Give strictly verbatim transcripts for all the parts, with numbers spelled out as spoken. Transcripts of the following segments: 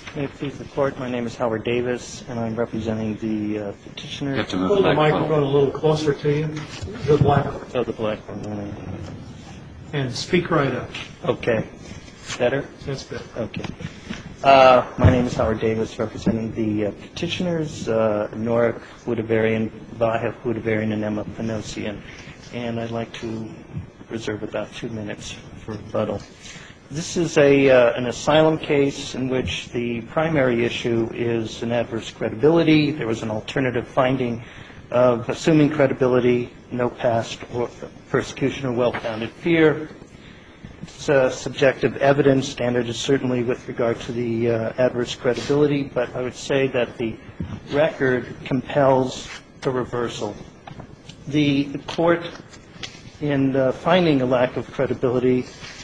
May it please the Court, my name is Howard Davis, and I'm representing the uh, petitioner. Get to the Hold the microphone a little closer to you. The black one. Oh, the black one. And speak right up. Okay. Better? That's better. Okay. Uh, my name is Howard Davis, representing the uh, petitioners, uh, Norik Hudavarian, Vahe Hudavarian, and Emma Panosian. And I'd like to reserve about two minutes for rebuttal. This is a, uh, an asylum case in which the primary issue is an adverse credibility. There was an alternative finding of assuming credibility, no past or persecution or well-founded fear. It's a subjective evidence. Standard is certainly with regard to the uh, adverse credibility, but I would say that the record compels a reversal. The, the court, in uh, finding a lack of credibility,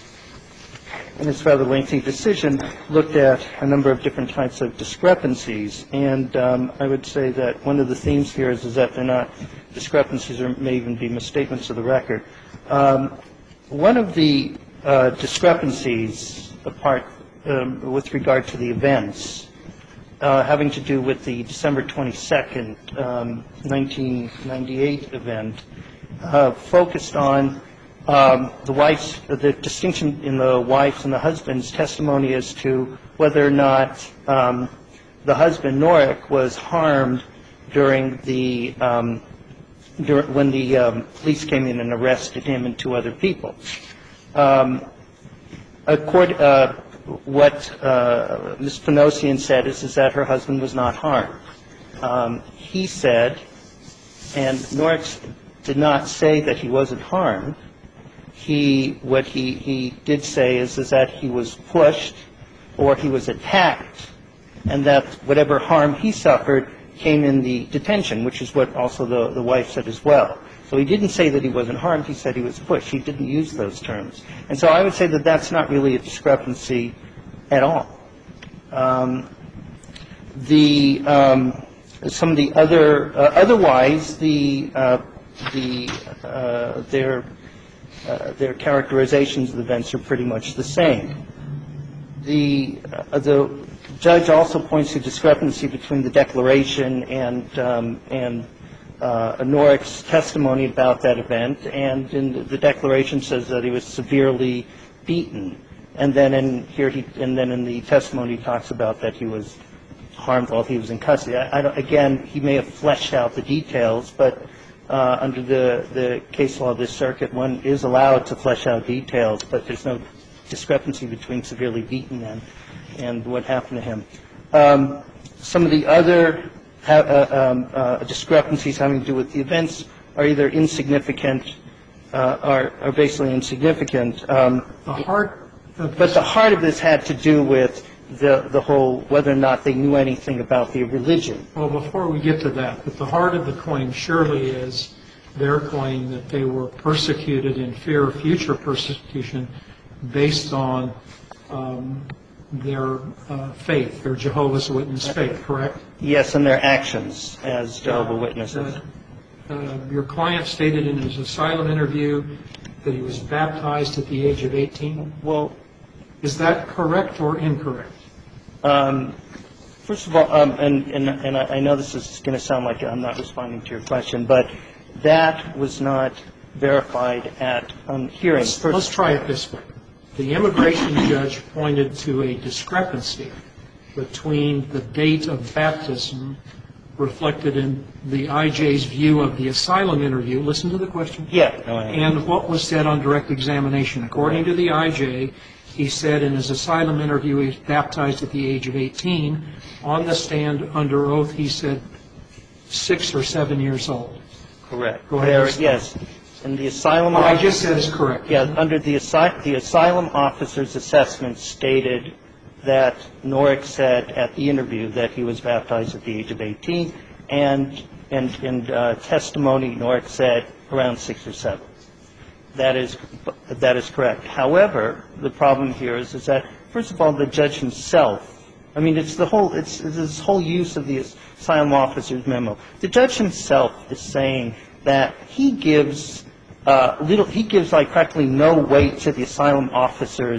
in its rather lengthy decision, looked at a number of different types of discrepancies. And um, I would say that one of the themes here is, is that they're not discrepancies or may even be misstatements of the record. Um, one of the uh, discrepancies apart um, with regard to the events uh, having to do with the December twenty-second, um, nineteen ninety-eight event uh, focused on Um, the wife's, the distinction in the wife's and the husband's testimony as to whether or not um, the husband, Norik, was harmed during the, um, during, when the um, police came in and arrested him and two other people. Um, accord, uh, what uh, Miz Panosian said is, is that her husband was not harmed. Um, he said, and Norik did not say that he wasn't harmed. He, what he, he did say is, is that he was pushed or he was attacked, and that whatever harm he suffered came in the detention, which is what also the, the wife said as well. So he didn't say that he wasn't harmed. He said he was pushed. He didn't use those terms. And so I would say that that's not really a discrepancy at all. Um, the um, some of the other uh, otherwise the uh, the uh, their Uh, their characterizations of the events are pretty much the same. The, uh, the judge also points to discrepancy between the declaration and, um, and uh, Norik's testimony about that event, and in the, the declaration says that he was severely beaten. And then in here he, and then in the testimony he talks about that he was harmed while he was in custody. I, I don't, again, he may have fleshed out the details, but Uh, under the, the case law of this circuit, one is allowed to flesh out details, but there's no discrepancy between severely beaten and, and what happened to him. Um, some of the other ha- uh, um, uh, discrepancies having to do with the events are either insignificant, uh, are, are basically insignificant. Um, the heart of but the heart of this had to do with the, the whole, whether or not they knew anything about the religion. Well, before we get to that, but the heart of the claim surely is their claim that they were persecuted in fear of future persecution based on um, their uh, faith, their Jehovah's Witness faith, correct? Yes, and their actions as Jehovah's Witnesses. Uh, uh, your client stated in his asylum interview that he was baptized at the age of eighteen. Well, is that correct or incorrect? Um, first of all, um, and, and, and I know this is going to sound like I'm not responding to your question, but that was not verified at um, hearing. Let's, let's try it this way. The immigration judge pointed to a discrepancy between the date of baptism reflected in the I J's view of the asylum interview. Listen to the question. Yeah. No, and what was said on direct examination. According to the I J, he said in his asylum interview he was baptized at the age of eighteen. On the stand under oath, he said six or seven years old. Correct. Go ahead. There, yes. And the asylum. What I just said is correct. Yeah. Under the asy- the asylum officer's assessment stated that Norik said at the interview that he was baptized at the age of eighteen, and and in uh, testimony Norik said around six or seven. That is, that is correct. However, the problem here is, is that, first of all, the judge himself, I mean, it's the whole, it's, it's this whole use of the asylum officer's memo. The judge himself is saying that he gives uh, little, he gives like practically no weight to the asylum officer's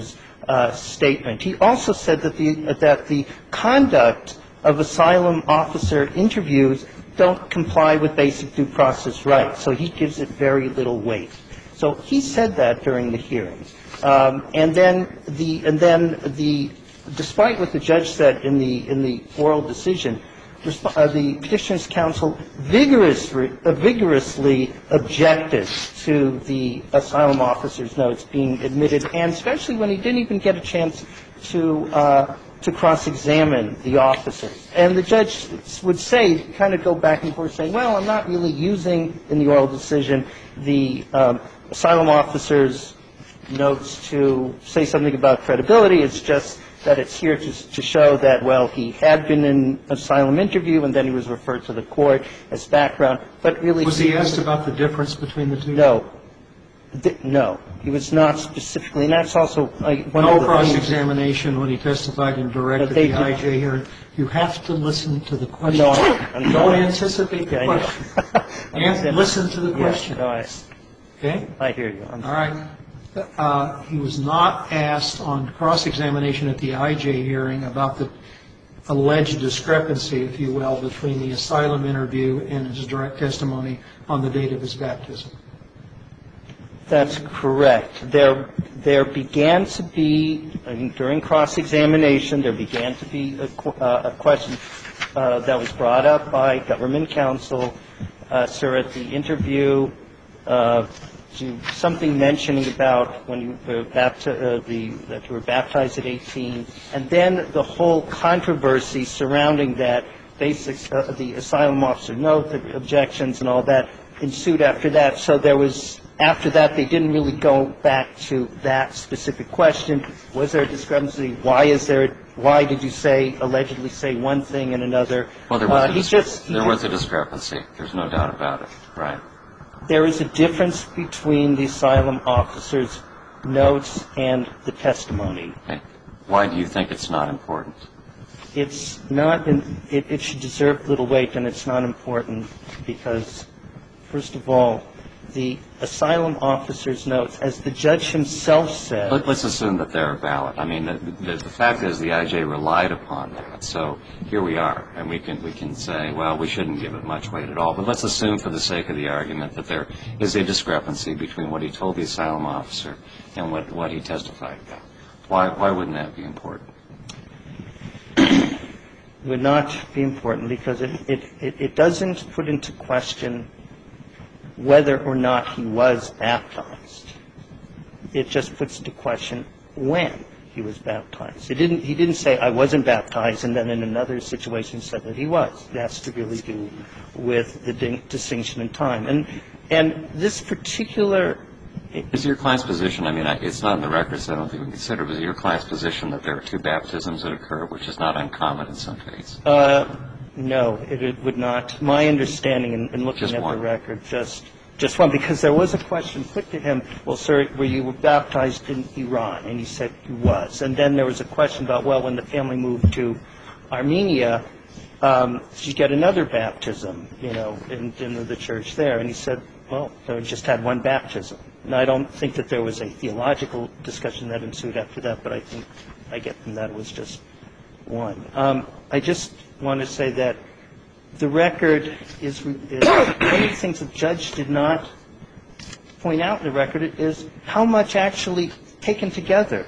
uh, statement. He also said that the that the conduct of asylum officer interviews don't comply with basic due process rights. So he gives it very little weight. So he said that during the hearings. Um, and then the and then the despite what the judge said in the in the oral decision, uh, the petitioner's counsel vigorously uh, vigorously objected to the asylum officer's notes being admitted, and especially when he didn't even get a chance to uh, to cross-examine the officers. And the judge would say, kind of go back and forth, saying, well, I'm not really using in the oral decision the um, asylum officer's notes to say something about credibility. It's just that it's here to, to show that, well, he had been in an asylum interview and then he was referred to the court as background. But really, was he asked about the difference between the two? No. Th- no. He was not specifically. And that's also like, one no of the cross-examination when he testified in direct at the I J hearing. You have to listen to the question. No, I'm Don't anticipate the yeah, question. And listen to the question. Yeah, no, I, okay? I hear you. I'm All right. Uh, he was not asked on cross-examination at the I J hearing about the alleged discrepancy, if you will, between the asylum interview and his direct testimony on the date of his baptism. That's correct. There, there began to be, I mean, during cross-examination, there began to be a, uh, a question uh, that was brought up by government counsel, uh, sir, at the interview, uh, to something mentioning about when you were baptized, uh, the, that you were baptized at eighteen, and then the whole controversy surrounding that, basics, uh, the asylum officer note, the objections, and all that ensued after that. So there was. After that, they didn't really go back to that specific question. Was there a discrepancy? Why is there? Why did you say allegedly say one thing and another? Well, there was, uh, a, dis- just, there was a discrepancy. There's no doubt about it. Right. There is a difference between the asylum officer's notes and the testimony. Okay. Why do you think it's not important? It's not. In, it, it should deserve little weight, and it's not important because, first of all, the asylum officer's notes, as the judge himself said. Let, let's assume that they're valid. I mean, the, the, the fact is the I J relied upon that. So here we are, and we can we can say, well, we shouldn't give it much weight at all. But let's assume, for the sake of the argument, that there is a discrepancy between what he told the asylum officer and what, what he testified about. Why why wouldn't that be important? It would not be important because it, it, it, it doesn't put into question whether or not he was baptized. It just puts into question when he was baptized. It didn't, he didn't say, I wasn't baptized, and then in another situation said that he was. It has to really do with the di- distinction in time. And, and this particular... Is your client's position, I mean, it's not in the record, so I don't think we can consider, but is your client's position that there are two baptisms that occur, which is not uncommon in some cases? Uh, no, it, it would not. My understanding in, in looking Just at one. the record, just just one, because there was a question put to him, well, sir, were you baptized in Iran? And he said he was. And then there was a question about, well, when the family moved to Armenia, um, did you get another baptism, you know, in, in the church there? And he said, well, they just had one baptism. And I don't think that there was a theological discussion that ensued after that, but I think I get from that it was just one. Um, I just want to say that the record is, is one of the things the judge did not point out in the record is how much actually taken together.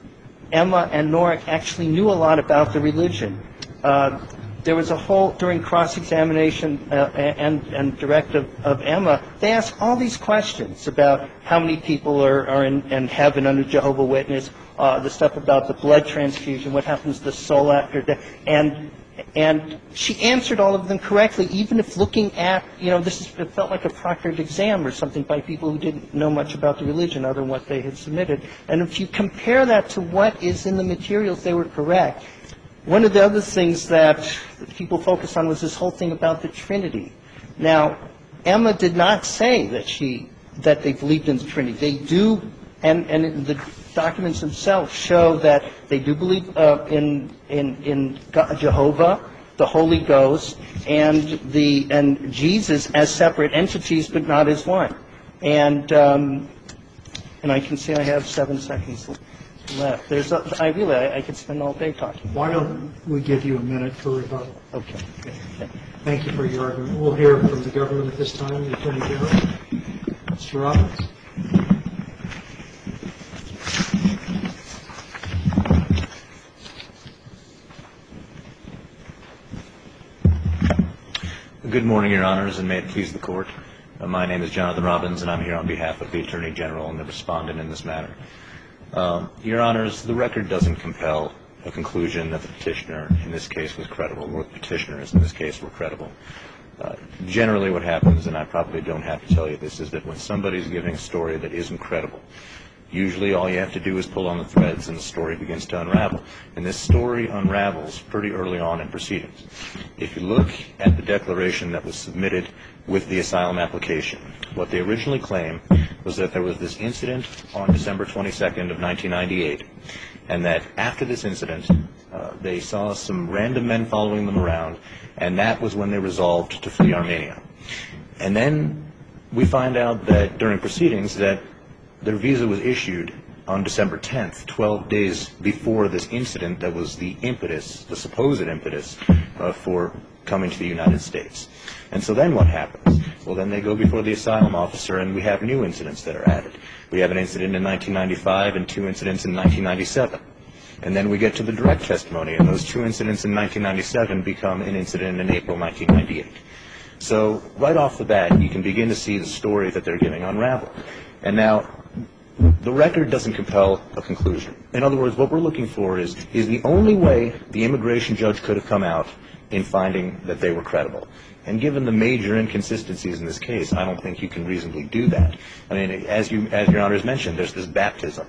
Emma and Norik actually knew a lot about the religion. Uh, there was a whole, during cross-examination uh, and, and direct of, of Emma, they asked all these questions about how many people are, are in, in heaven under Jehovah's Witness, uh, the stuff about the blood transfusion, what happens to the soul after death, and And she answered all of them correctly, even if looking at, you know, this is, it felt like a proctored exam or something by people who didn't know much about the religion other than what they had submitted. And if you compare that to what is in the materials, they were correct. One of the other things that people focus on was this whole thing about the Trinity. Now, Emma did not say that she, that they believed in the Trinity. They do, and, and the documents themselves show that they do believe uh, in, in, in God, Jehovah, the Holy Ghost, and the, and Jesus as separate entities, but not as one. And, um, and I can see I have seven seconds left. left. There's a, I really, I, I could spend all day talking. Why don't we give you a minute for rebuttal? Okay. Okay. Thank you for your argument. We'll hear from the government at this time, the Attorney General. Mister Robbins. Good morning, Your Honors, and may it please the Court. Uh, my name is Jonathan Robbins, and I'm here on behalf of the Attorney General and the respondent in this matter. Um, Your Honors, the record doesn't compel a conclusion that the petitioner in this case was credible, or the petitioners in this case were credible. Uh, generally what happens, and I probably don't have to tell you this, is that when somebody's giving a story that isn't credible, usually all you have to do is pull on the threads and the story begins to unravel. And this story unravels pretty early on in proceedings. If you look at the declaration that was submitted with the asylum application, what they originally claimed was that there was this incident on December twenty-second of nineteen ninety-eight, and that after this incident, uh, they saw some random men following them around, and that was when they resolved to flee Armenia. And then we find out that during proceedings that their visa was issued on December tenth, twelve days before this incident that was the impetus, the supposed impetus, uh, for coming to the United States. And so then what happens? Well, then they go before the asylum officer, and we have new incidents that are added. We have an incident in nineteen ninety-five and two incidents in nineteen ninety-seven. And then we get to the direct testimony, and those two incidents in nineteen ninety-seven become an incident in April nineteen ninety-eight. So right off the bat, you can begin to see the story that they're giving unravel. And now, the record doesn't compel a conclusion. In other words, what we're looking for is, is the only way the immigration judge could have come out in finding that they were credible. And given the major inconsistencies in this case, I don't think you can reasonably do that. I mean, as you, as Your Honors mentioned, there's this baptism.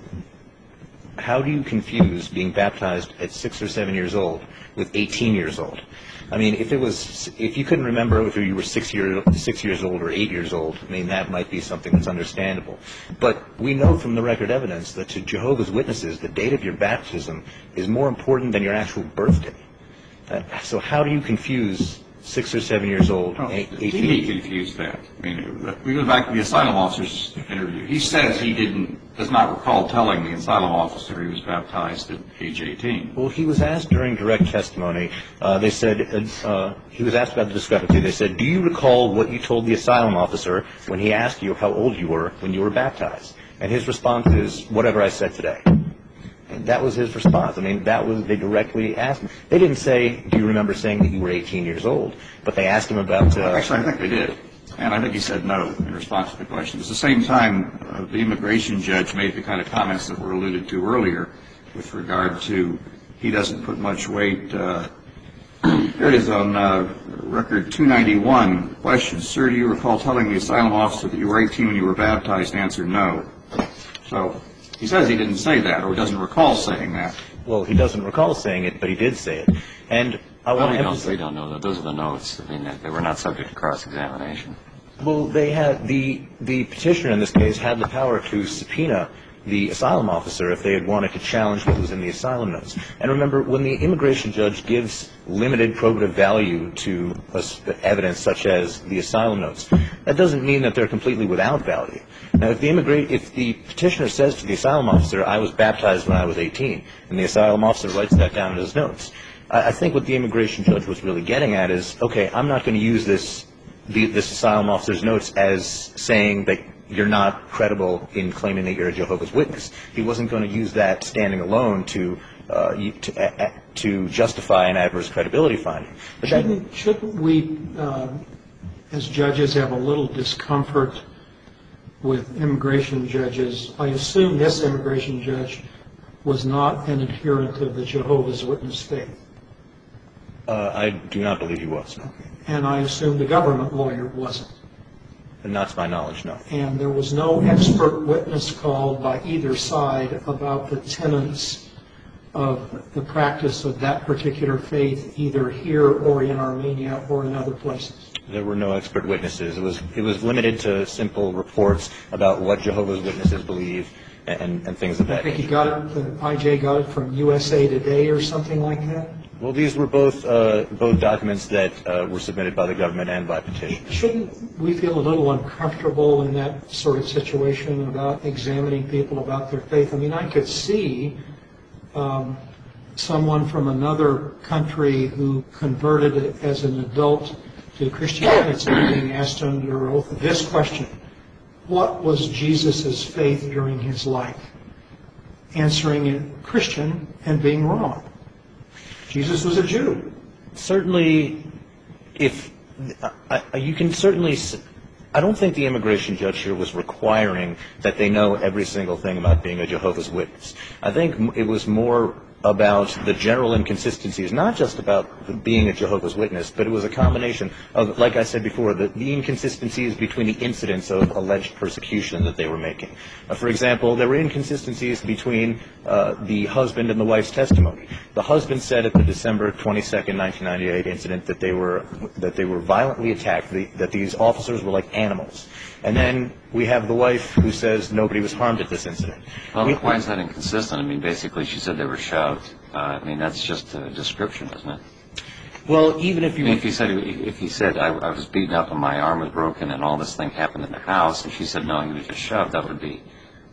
How do you confuse being baptized at six or seven years old with eighteen years old? I mean, if it was, if you couldn't remember if you were six years six years old or eight years old, I mean, that might be something that's understandable. But we know from the record evidence that to Jehovah's Witnesses, the date of your baptism is more important than your actual birthday. Uh, so how do you confuse six or seven years old, Oh, eight, he eighteen? confused that. I mean, we go back to the asylum officer's interview. He says he didn't, does not recall telling the asylum officer he was baptized at age eighteen. Well, he was asked during direct testimony, uh, they said, uh, uh, he was asked about the discrepancy. They said, do you recall what you told the asylum officer when he asked you how old you were when you were baptized? And his response is, whatever I said today. And that was his response. I mean, that was, they directly asked him. They didn't say, do you remember saying that you were eighteen years old? But they asked him about... Uh, Actually, I think they did. And I think he said no in response to the question. It was the same time uh, the immigration judge made the kind of comments that were alluded to earlier with regard to he doesn't put much weight. Uh, here it is on uh, record two ninety-one. Question, sir, do you recall telling the asylum officer that you were eighteen when you were baptized? Answer, no. So he says he didn't say that or doesn't recall saying that. Well, he doesn't recall saying it, but he did say it. And I Well, want we to don't, emphasize... we don't know that. Those are the notes. I mean, they were not subject to cross-examination. Well, they had, the, the petitioner in this case had the power to subpoena the asylum officer if they had wanted to challenge what was in the asylum notes. And remember, when the immigration judge gives limited probative value to a, evidence such as the asylum notes, that doesn't mean that they're completely without value. Now, if the immigrant, if the petitioner says to the asylum officer, I was baptized when I was eighteen, and the asylum officer writes that down in his notes, I, I think what the immigration judge was really getting at is, okay, I'm not going to use this, the, this asylum officer's notes as saying that you're not credible in claiming that you're a Jehovah's Witness. He wasn't going to use that standing alone to uh, to, uh, to justify an adverse credibility finding. But Shouldn't, shouldn't we, uh, as judges, have a little discomfort with immigration judges? I assume this immigration judge was not an adherent of the Jehovah's Witness faith. Uh, I do not believe he was, no. And I assume the government lawyer wasn't. And not to my knowledge, no. And there was no expert witness called by either side about the tenets of the practice of that particular faith, either here or in Armenia or in other places. There were no expert witnesses. It was it was limited to simple reports about what Jehovah's Witnesses believe and, and things of that I think nature. he got it, the I J got it from U S A Today or something like that. Well, these were both uh, both documents that uh, were submitted by the government and by petition. Shouldn't we feel a little uncomfortable in that sort of situation about examining people about their faith? I mean, I could see um, someone from another country who converted as an adult to Christianity being asked under oath this question: what was Jesus' faith during his life? Answering it Christian and being wrong. Jesus was a Jew. Certainly, if uh, you can certainly, I don't think the immigration judge here was requiring that they know every single thing about being a Jehovah's Witness. I think it was more about the general inconsistencies, not just about being a Jehovah's Witness, but it was a combination of, like I said before, the, the inconsistencies between the incidents of alleged persecution that they were making. Uh, for example, there were inconsistencies between uh, the husband and the wife's testimony. The husband said at the December twenty-second, nineteen ninety-eight incident that they were that they were violently attacked, the, that these officers were like animals. And then we have the wife who says nobody was harmed at this incident. Well, we, why is that inconsistent? I mean, basically, she said they were shoved. Uh, I mean, that's just a description, isn't it? Well, even if you... I mean, if he said, if he said I, I was beaten up and my arm was broken and all this thing happened in the house, and she said, no, he was just shoved, that would be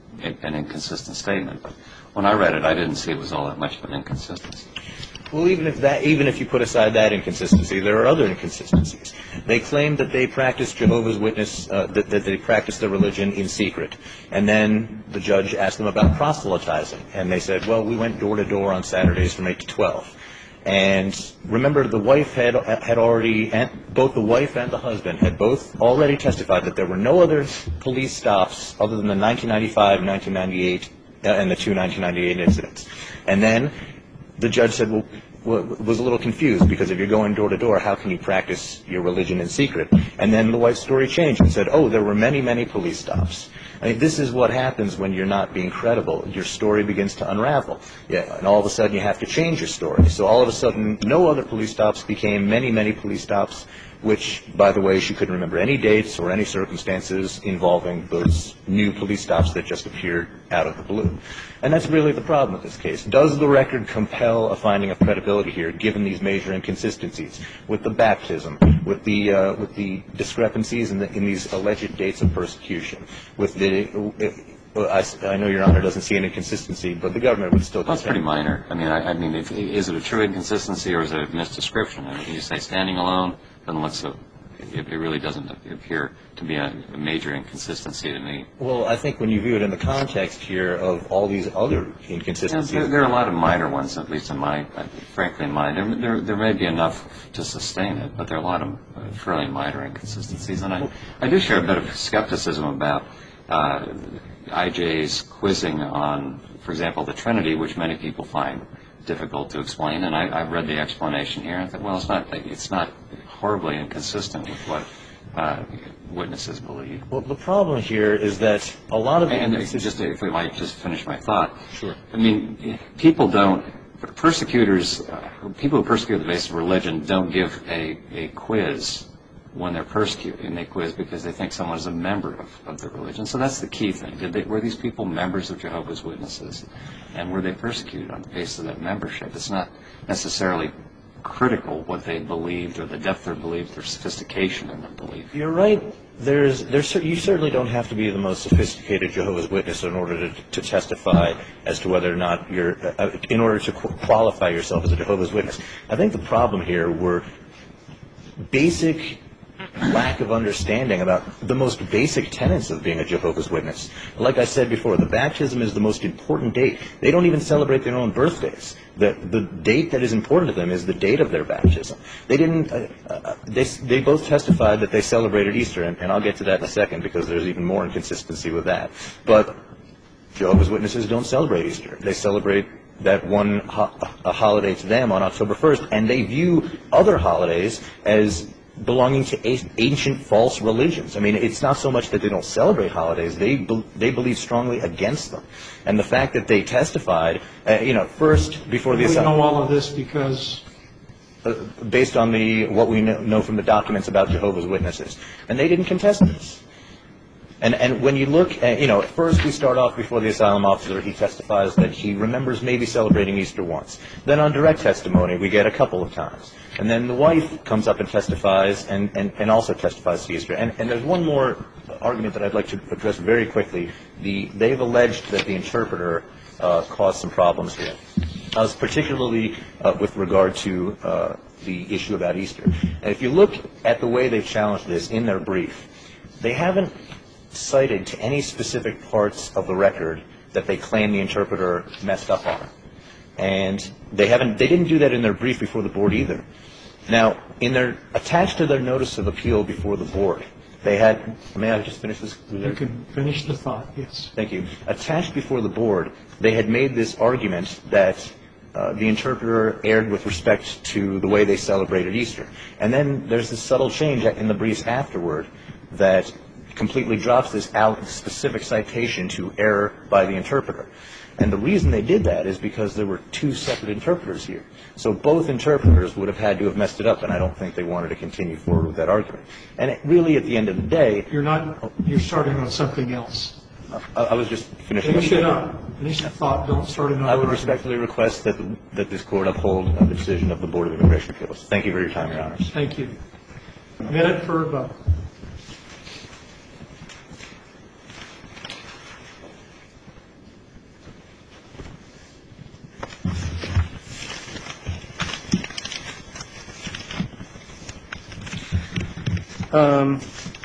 an inconsistent statement. But when I read it, I didn't see it was all that much of an inconsistency. Well, even if that, even if you put aside that inconsistency, there are other inconsistencies. They claim that they practice Jehovah's Witness, uh, that, that they practice their religion in secret. And then the judge asked them about proselytizing. And they said, well, we went door to door on Saturdays from eight to twelve. And remember, the wife had had already, and both the wife and the husband had both already testified that there were no other police stops other than the nineteen ninety-five, nineteen ninety-eight, uh, and the two nineteen ninety-eight incidents. And then the judge said, well, was a little confused, because if you're going door to door, how can you practice your religion in secret? And then the wife's story changed and said, oh, there were many, many police stops. I mean, this is what happens when you're not being credible. Your story begins to unravel. Yeah, and all of a sudden you have to change your story. So all of a sudden, no other police stops became many, many police stops, which, by the way, she couldn't remember any dates or any circumstances involving those new police stops that just appeared out of the blue. And that's really the problem with this case. Does the record compel a finding of credibility here, given these major inconsistencies with the baptism, with the uh, with the discrepancies in, the, in these alleged dates of persecution, with the Well, I, I know Your Honor doesn't see any consistency, but the government would still... That's pretty minor. I mean, I, I mean, if, is it a true inconsistency or is it a misdescription? I mean, you say standing alone, doesn't look so... It, it really doesn't appear to be a, a major inconsistency to me. Well, I think when you view it in the context here of all these other inconsistencies... Yeah, there, there are a lot of minor ones, at least in my... Frankly, in mine. There, there, there may be enough to sustain it, but there are a lot of uh, fairly minor inconsistencies. And I, I do share a bit of skepticism about... Uh, I J's quizzing on, for example, the Trinity, which many people find difficult to explain, and I, I've read the explanation here, and I thought, well, it's not, it's not horribly inconsistent with what uh, witnesses believe. Well, the problem here is that a lot of... And just if we might just finish my thought. Sure. I mean, people don't, persecutors, uh, people who persecute the basis of religion don't give a, a quiz when they're persecuted, and they quiz because they think someone is a member of, of the religion. So that's the key thing. Did they, were these people members of Jehovah's Witnesses? And were they persecuted on the basis of that membership? It's not necessarily critical what they believed or the depth of their belief or sophistication in their belief. You're right. There's, there's, you certainly don't have to be the most sophisticated Jehovah's Witness in order to, to testify as to whether or not you're, uh, in order to qualify yourself as a Jehovah's Witness. I think the problem here were basic lack of understanding about the most basic tenets of being a Jehovah's Witness. Like I said before, the baptism is the most important date. They don't even celebrate their own birthdays. The, the date that is important to them is the date of their baptism. They didn't, uh, uh, they, they both testified that they celebrated Easter, and, and I'll get to that in a second because there's even more inconsistency with that. But Jehovah's Witnesses don't celebrate Easter. They celebrate that one ho- a holiday to them on October first, and they view other holidays as belonging to ancient false religions. I mean, it's not so much that they don't celebrate holidays, they be- they believe strongly against them. And the fact that they testified, uh, you know, first before the... We know all of this because... Uh, based on the what we know, know from the documents about Jehovah's Witnesses. And they didn't contest this. And and when you look at, you know, at first we start off before the asylum officer, he testifies that he remembers maybe celebrating Easter once. Then on direct testimony, we get a couple of times. And then the wife comes up and testifies and, and, and also testifies to Easter. And, and there's one more argument that I'd like to address very quickly. The, they've alleged that the interpreter uh, caused some problems here, uh, particularly uh, with regard to uh, the issue about Easter. And if you look at the way they've challenged this in their brief, they haven't cited to any specific parts of the record that they claim the interpreter messed up on. And they haven't, they didn't do that in their brief before the board either. Now, in their, attached to their notice of appeal before the board, they had, may I just finish this? You can finish the thought, yes. Thank you. Attached before the board, they had made this argument that uh, the interpreter erred with respect to the way they celebrated Easter. And then there's this subtle change in the briefs afterward that completely drops this out specific citation to error by the interpreter. And the reason they did that is because there were two separate interpreters here. So both interpreters would have had to have messed it up, and I don't think they wanted to continue forward with that argument. And it really, at the end of the day... You're not, you're starting on something else. I, I was just finishing... Finish it up. Finish the thought. Don't start another I would argument. respectfully request that, that this Court uphold the decision of the Board of Immigration Appeals. Thank you for your time, Your Honors. Thank you. A minute for rebuttal. Um,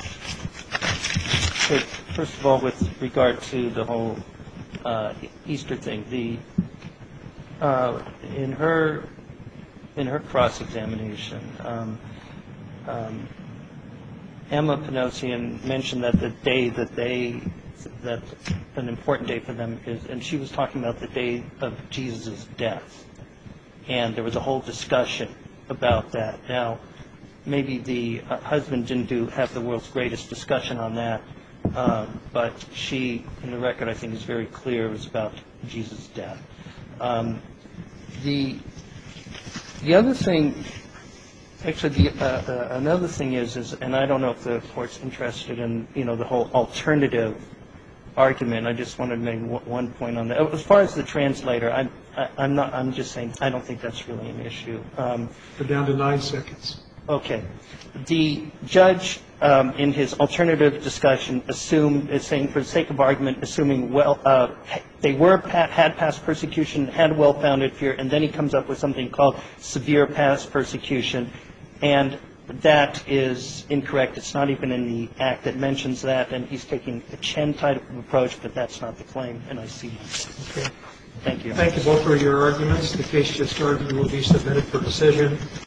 so first of all, with regard to the whole uh, Easter thing, the uh, in her in her cross-examination, um, um, Emma Panosian mentioned that the day that they that an important day for them is, and she was talking about the day of Jesus' death, and there was a whole discussion about that. Now, maybe the uh, husband didn't do have the world's greatest discussion on that, um, but she, in the record, I think is very clear. It was about Jesus' death. Um, the the other thing, actually, the, uh, uh, another thing is, is, and I don't know if the Court's interested in, you know, the whole alternative argument. I just wanted to make one point on that. As far as the translator, I'm I, I'm not. I'm just saying I don't think that's really an issue. Um, We're down to nine seconds. Okay. The judge, um, in his alternative discussion, assumed, is saying for the sake of argument, assuming well, uh, they were had past persecution, had well-founded fear, and then he comes up with something called severe past persecution, and that is incorrect. It's not even in the act that mentions that, and he's taking a Chen type of approach, but that's not the claim, and I see that. Okay. Thank you. Thank you both for your arguments. The case just started will be submitted for decision.